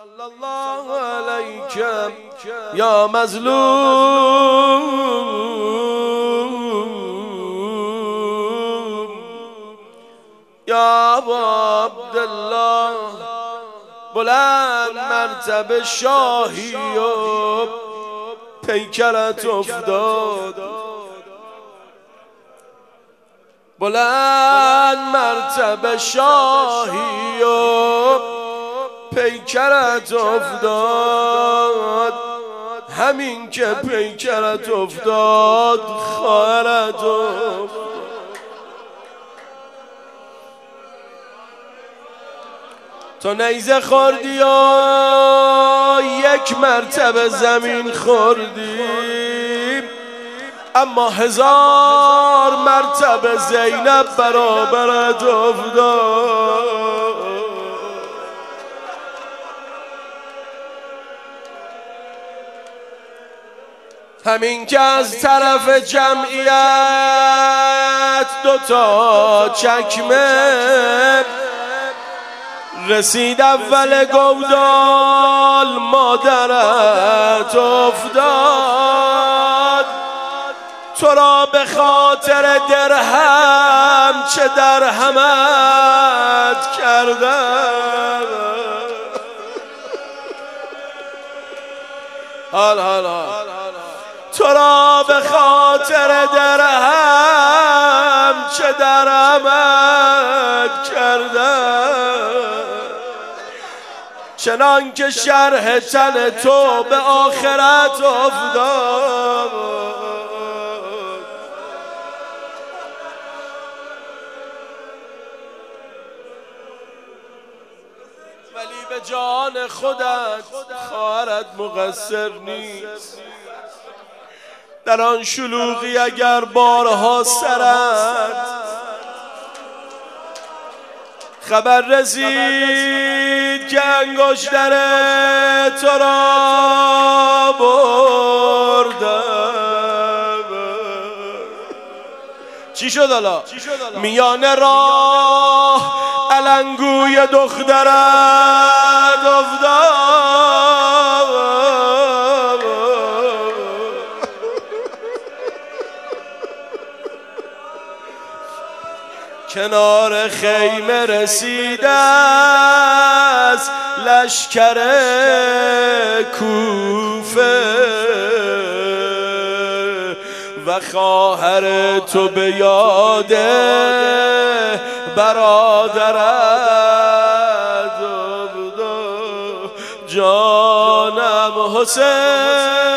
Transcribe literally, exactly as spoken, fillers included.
صلی الله علیک یا مظلوم یا ابا عبدالله، بلند مرتبه شاهی و پیکرت افتاد، بلند مرتبه شاهی و پیکرت افتاد، همین که پیکرت افتاد خواهرت افتاد. تو نیزه خوردی و یک مرتبه زمین خوردی، اما هزار مرتبه زینب برابرت افتاد. همین که از طرف جمعیت دوتا چکمه رسید اول گودال، مادرت افتاد. تو را به خاطر درهم چه درهمت کردم. حال حال حال تو را به خاطر درهم چه درهمت کردم. چنان که شرح تن تو به آخرت افتاد. ولی به جان خودت خواهرت مقصر نیست. در آن شلوغی اگر بارها سرت خبر رسید که انگشتر تو را بردم، چی شد حالا؟ میان راه علنگوی دخترت افتاد. کنار خیمه رسیده است لشکر کوفه و خواهر تو به یاد برادرت افتاد. جانم حسین